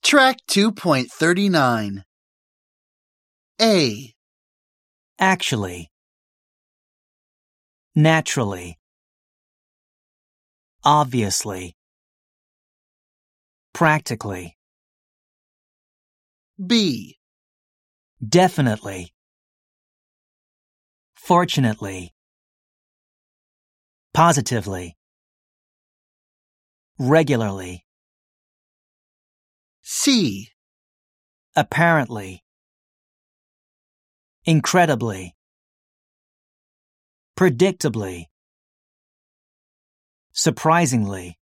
Track 2.39. A. Actually. Naturally. Obviously. Practically. B. Definitely. Fortunately. Positively. Regularly. C. Apparently. Incredibly. Predictably. Surprisingly.